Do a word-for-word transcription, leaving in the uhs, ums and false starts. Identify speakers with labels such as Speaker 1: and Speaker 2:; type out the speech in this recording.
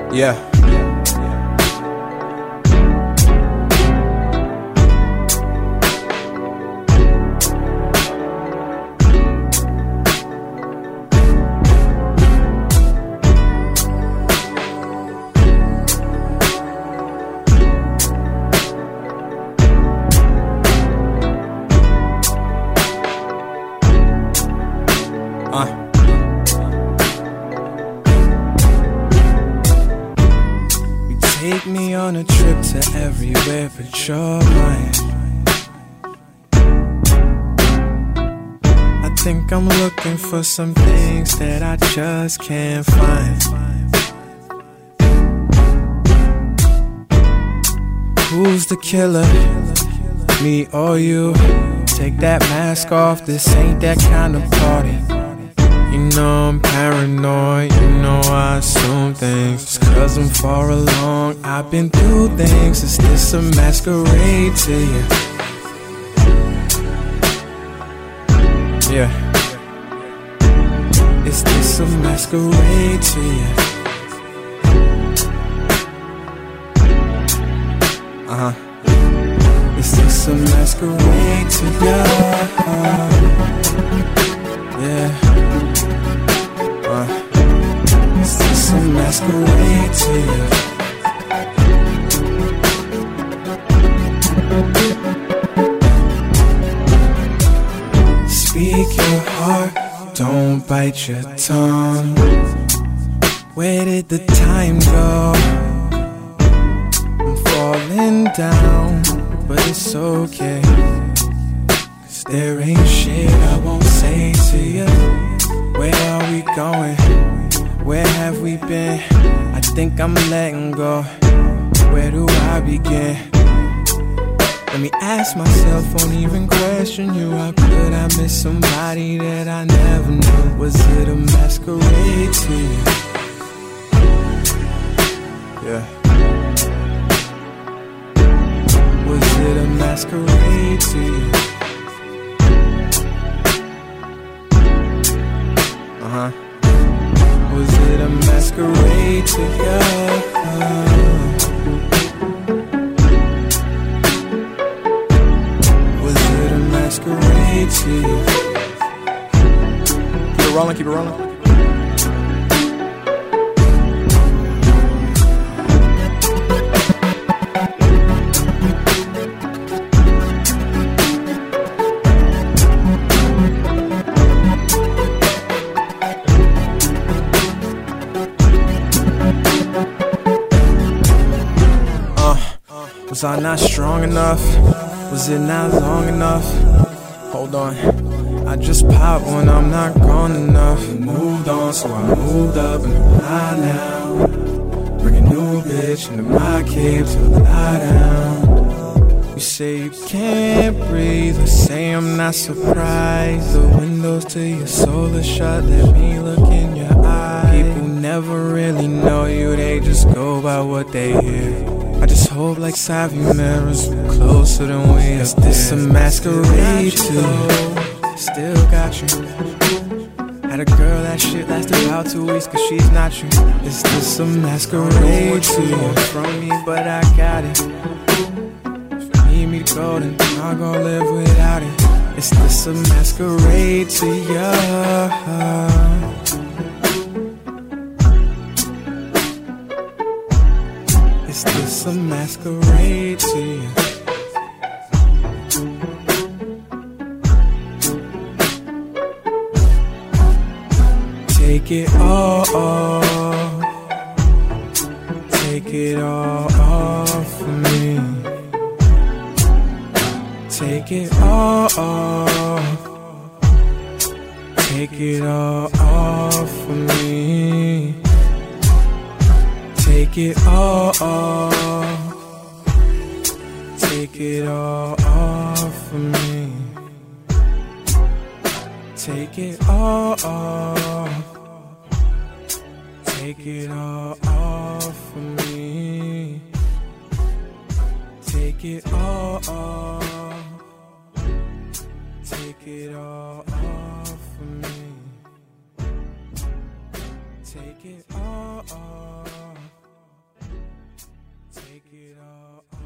Speaker 1: Yeah. Uh. Take me on a trip to everywhere but you're mine. I think I'm looking for some things that I just can't find. Who's the killer? Me or you? Take that mask off, this ain't that kind of party. You know I'm paranoid, you know I assume things. Just cause I'm far along, I've been through things. Is this a masquerade to you? Yeah. Is this a masquerade to you? Uh-huh. Is this a masquerade to you? Yeah. Uh, is this a masquerade to you? Speak your heart, don't bite your tongue. Where did the time go? I'm falling down, but it's okay. Cause there ain't shit I won't say to you. Where are we going? Where have we been? I think I'm letting go. Where do I begin? Let me ask myself, won't even question you. How could I miss somebody that I never knew? Was it a masquerade to you? Yeah. Was it a masquerade to you? Uh-huh. Was it a masquerade to you? Was it a masquerade to you? Keep it rolling, keep it rolling. Was I not strong enough? Was it not long enough? Hold on, I just pop when I'm not gone enough. Moved on, so I moved up and I'm high now. Bring a new bitch into my cave till I lie down. You say you can't breathe, I say I'm not surprised. The windows to your soul are shut, let me look in your eyes. People never really know you, they just go by what they hear. I just hope like savvy mirrors we're closer than we are. Is this a masquerade too? Still got you. Had a girl that shit lasted about two weeks cause she's not you. Is this a masquerade to you? From me but I got it. If you need me to go then I'm gonna live without it. Is this a masquerade to you? Is this a masquerade to you? Take it all off. Take it all off of me. Take it all off. Take it all off of me. Take it all off. Take it all off of me. Take it all off. Take it all off of me. Take it all off. Take it all off of me. Take it all off. it all.